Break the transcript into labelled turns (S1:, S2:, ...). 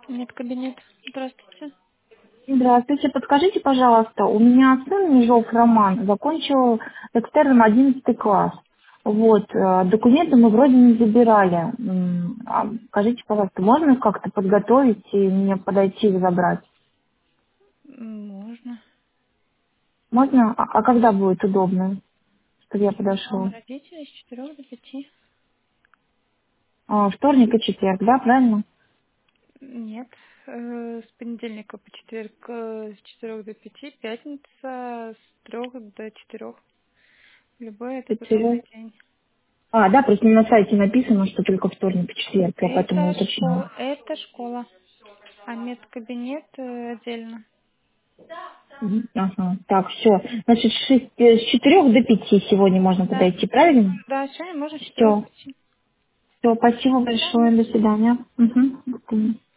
S1: Нет, кабинет. Здравствуйте.
S2: Здравствуйте, подскажите, пожалуйста, у меня сын Межов Роман закончил экстерном 11 класс. Вот, документы мы вроде не забирали. Скажите, пожалуйста, можно их как-то подготовить и мне подойти и забрать?
S1: Можно.
S2: Можно? А когда будет удобно, чтобы я подошла?
S1: Родители с 4 до 5.
S2: Вторник и четверг, да, правильно?
S1: Нет. С понедельника по четверг с 4 до 5. Пятница с 3 до 4. Любой этот
S2: Четверг.
S1: удобный день.
S2: Да, просто на сайте написано, что только вторник и четверг, я поэтому уточняю.
S1: Это школа. А медкабинет отдельно.
S2: Ага, так, все. Значит, с 4 до 5 сегодня можно
S1: Да.
S2: подойти, правильно?
S1: Да, сегодня можно с 4 до
S2: Все.
S1: 5.
S2: Все, спасибо
S1: До свидания.
S2: большое. До свидания. Угу.